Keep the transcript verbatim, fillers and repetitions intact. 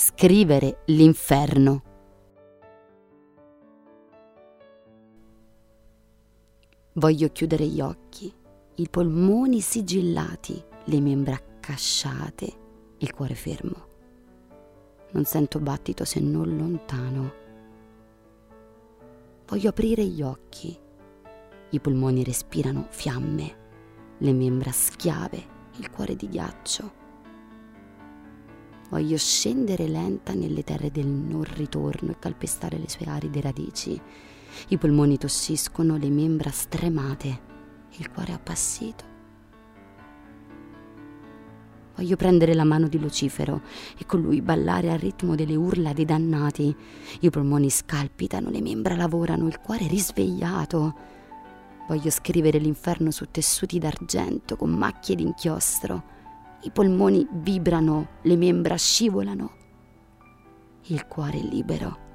scrivere l'inferno. Voglio chiudere gli occhi, i polmoni sigillati, le membra accasciate, il cuore fermo. Non sento battito se non lontano. Voglio aprire gli occhi, i polmoni respirano fiamme, le membra schiave, il cuore di ghiaccio. Voglio scendere lenta nelle terre del non ritorno e calpestare le sue aride radici. I polmoni tossiscono, le membra stremate, il cuore appassito. Voglio prendere la mano di Lucifero e con lui ballare al ritmo delle urla dei dannati. I polmoni scalpitano, le membra lavorano, il cuore risvegliato. Voglio scrivere l'inferno su tessuti d'argento con macchie d'inchiostro. I polmoni vibrano, le membra scivolano. Il cuore libero.